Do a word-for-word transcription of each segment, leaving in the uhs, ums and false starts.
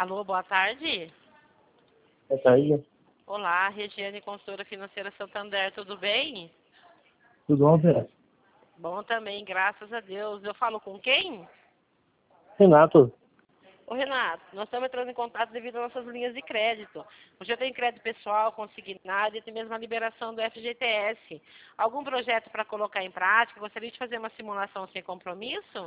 Alô, boa tarde. Boa tarde. Olá, Regiane, consultora financeira Santander, tudo bem? Tudo bom, Vera? Bom também, graças a Deus. Eu falo com quem? Renato. Ô, Renato, nós estamos entrando em contato devido às nossas linhas de crédito. Você tem crédito pessoal, consignado e até mesmo a liberação do F G T S. Algum projeto para colocar em prática? Gostaria de fazer uma simulação sem compromisso?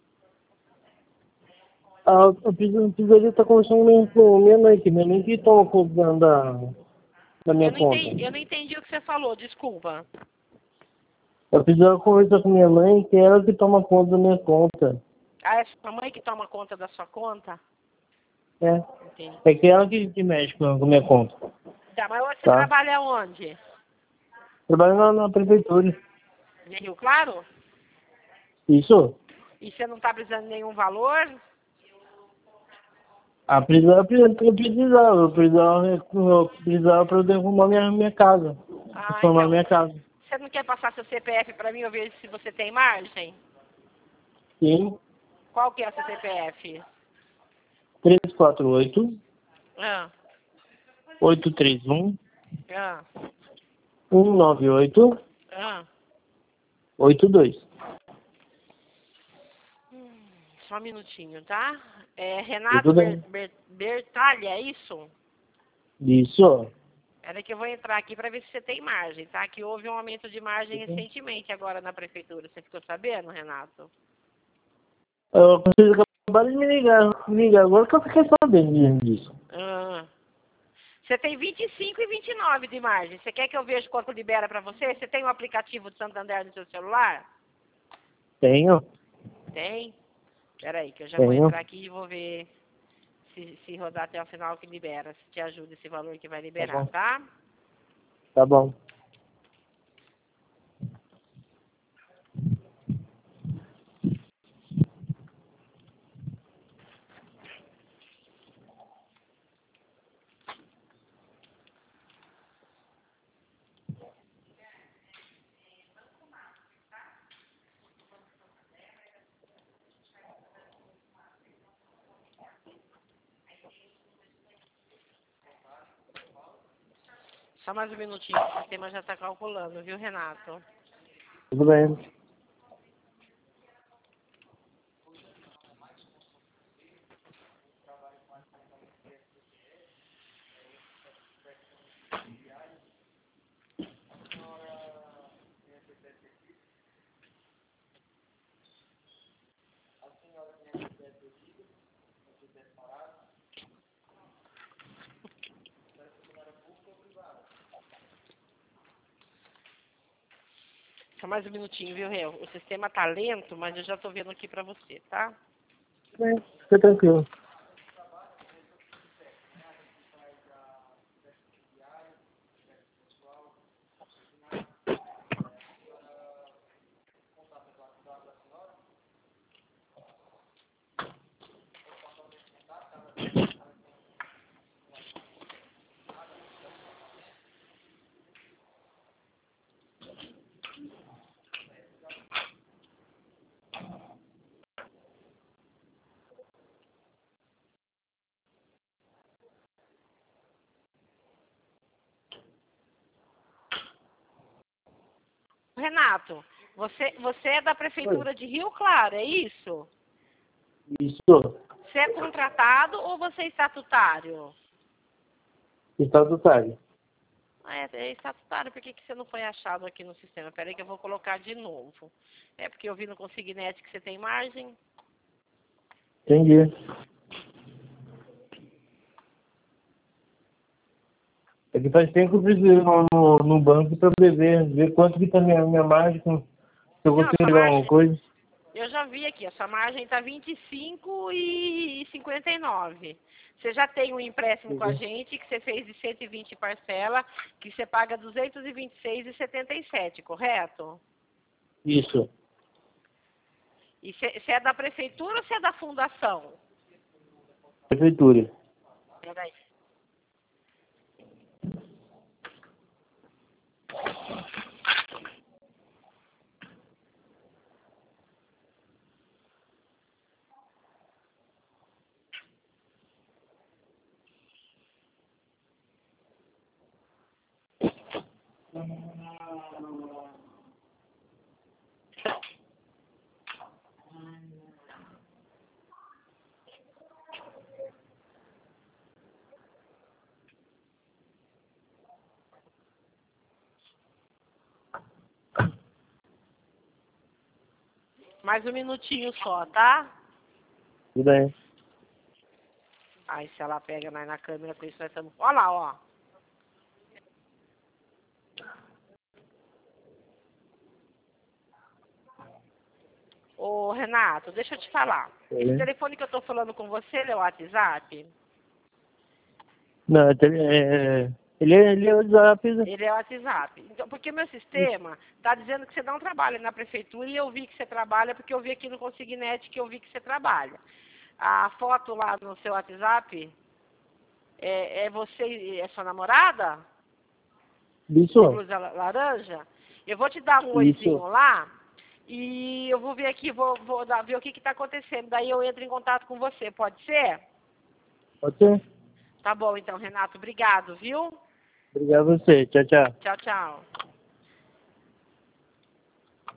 Ah, eu preciso- precisaria estar conversando com minha mãe, que minha mãe que toma conta da, da da minha Eu não conta. entendi, eu não entendi o que você falou, desculpa. Eu precisava conversar com minha mãe, que é ela que toma conta da minha conta. Ah, é sua mãe que toma conta da sua conta? É. Entendi. É que ela que, que mexe com a minha conta. Tá, mas hoje você Tá? trabalha onde? Trabalho na, na prefeitura. Em Rio Claro? Isso? E você não está precisando de nenhum valor? Ah, precisava, eu precisava, eu precisava, eu precisava para eu derrubar minha, minha casa. Ah, Reformar então. minha casa. Você não quer passar seu C P F para mim, eu vejo se você tem margem? Sim. Qual que é o seu C P F? três quatro oito, Ah, oito três um, ah, um nove oito, ah. oito dois. Hum, só um minutinho, tá? É Renato Tudo Ber, bem. Ber, Bertalha, é isso? Isso. Era que eu vou entrar aqui para ver se você tem margem, tá? Que houve um aumento de margem recentemente agora na prefeitura. Você ficou sabendo, Renato? Eu, vocês acabaram de me ligar, me ligar agora que eu fiquei sabendo disso. Ah. Você tem vinte e cinco e vinte e nove de margem. Você quer que eu veja quanto libera para você? Você tem o aplicativo de Santander no seu celular? Tenho, Tem? Espera aí, que eu já vou tenho. entrar aqui e vou ver se, se rodar até o final que libera. Se te ajuda esse valor que vai Tá liberar, bom. tá? Tá bom. Só mais um minutinho, o sistema já está calculando, viu, Renato? Tudo bem. Só mais um minutinho, viu, Réu? O sistema tá lento, mas eu já tô vendo aqui pra você, tá? Tudo bem. Fica tranquilo. Renato, você, você é da Prefeitura de Rio Claro, é isso? Isso. Você é contratado ou você é estatutário? Estatutário. Ah, é, é estatutário, por que, que você não foi achado aqui no sistema? Peraí que eu vou colocar de novo. É porque eu vi no Consignet que você tem margem. Entendi. É que faz tempo que eu preciso ir no, no, no banco para ver, ver quanto que tá minha, minha margem, se eu Não, a consigo sua pegar alguma margem, coisa. eu já vi aqui, a sua margem está vinte e cinco e cinquenta e nove. Você já tem um empréstimo com a Entendi. gente que você fez de cento e vinte parcela, que você paga duzentos e vinte e seis e setenta e sete, correto? Isso. E você você é da prefeitura ou você é da fundação? Prefeitura. Peraí. Mais um minutinho só, tá? Tudo bem. Aí se ela pega nós na câmera com isso, nós estamos... Olha lá, ó. Ô, Renato, deixa eu te falar. Oi. Esse telefone que eu tô falando com você, ele é o WhatsApp? Não, ele é, ele é, ele é o WhatsApp. Ele é o WhatsApp. Então, porque meu sistema tá dizendo que você não trabalha na prefeitura e eu vi que você trabalha porque eu vi aqui no Consignet que eu vi que você trabalha. A foto lá no seu WhatsApp é, é você e é sua namorada? Isso. Blusa laranja? Eu vou te dar um Isso. oizinho lá e eu vou ver aqui, vou, vou dar, ver o que está acontecendo. Daí eu entro em contato com você, pode ser? Pode ser. Tá bom, então, Renato. Obrigado, viu? Obrigado a você. Tchau, tchau. Tchau, tchau.